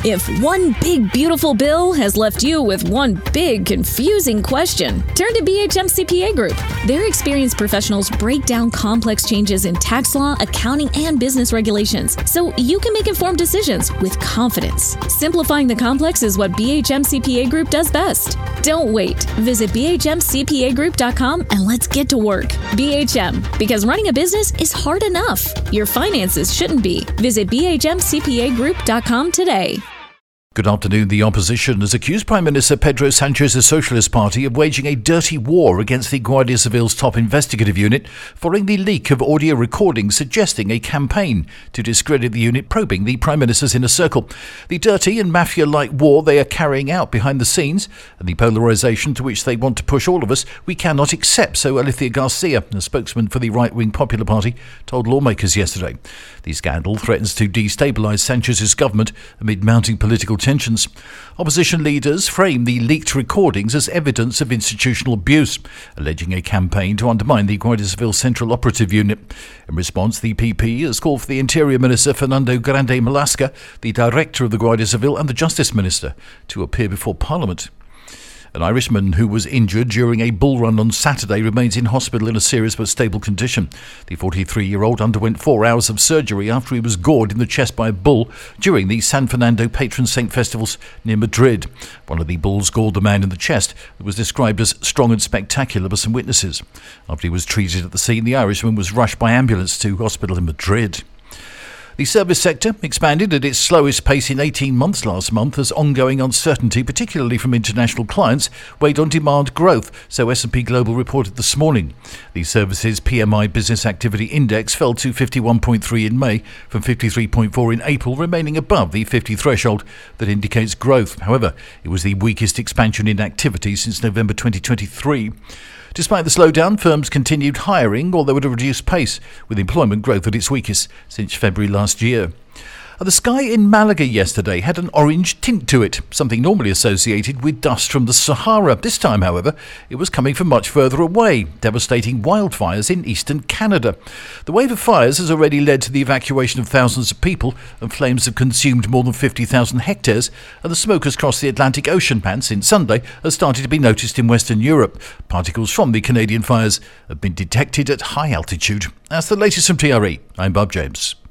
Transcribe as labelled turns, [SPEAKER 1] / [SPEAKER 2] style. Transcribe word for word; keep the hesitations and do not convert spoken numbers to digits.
[SPEAKER 1] If one big beautiful bill has left you with one big confusing question, turn to B H M C P A Group. Their experienced professionals break down complex changes in tax law, accounting, and business regulations so you can make informed decisions with confidence. Simplifying the complex is what B H M C P A Group does best. Don't wait. Visit B H M C P A group dot com and let's get to work. B H M, because running a business is hard enough. Your finances shouldn't be. Visit B H M C P A group dot com today.
[SPEAKER 2] Good afternoon. The opposition has accused Prime Minister Pedro Sanchez's Socialist Party of waging a dirty war against the Guardia Civil's top investigative unit following the leak of audio recordings suggesting a campaign to discredit the unit probing the Prime Minister's inner circle. The dirty and mafia-like war they are carrying out behind the scenes and the polarisation to which they want to push all of us, we cannot accept, so Alicia Garcia, a spokesman for the right-wing Popular Party, told lawmakers yesterday. The scandal threatens to destabilise Sanchez's government amid mounting political tensions. Opposition leaders frame the leaked recordings as evidence of institutional abuse, alleging a campaign to undermine the Guardia Civil Central Operative Unit. In response, the P P has called for the Interior Minister Fernando Grande Marlaska, the Director of the Guardia Civil and the Justice Minister to appear before Parliament. An Irishman who was injured during a bull run on Saturday remains in hospital in a serious but stable condition. The forty-three-year-old underwent four hours of surgery after he was gored in the chest by a bull during the San Fernando Patron Saint festivals near Madrid. One of the bulls gored the man in the chest. It was described as strong and spectacular by some witnesses. After he was treated at the scene, the Irishman was rushed by ambulance to hospital in Madrid. The service sector expanded at its slowest pace in eighteen months last month as ongoing uncertainty, particularly from international clients, weighed on demand growth, so S and P Global reported this morning. The services P M I Business Activity Index fell to fifty-one point three in May from fifty-three point four in April, remaining above the fifty threshold that indicates growth. However, it was the weakest expansion in activity since November twenty twenty-three. Despite the slowdown, firms continued hiring, although at a reduced pace, with employment growth at its weakest since February last year. The sky in Malaga yesterday had an orange tint to it, something normally associated with dust from the Sahara. This time, however, it was coming from much further away, devastating wildfires in eastern Canada. The wave of fires has already led to the evacuation of thousands of people, and flames have consumed more than fifty thousand hectares, and the smoke has crossed the Atlantic Ocean and since Sunday has started to be noticed in Western Europe. Particles from the Canadian fires have been detected at high altitude. That's the latest from T R E. I'm Bob James.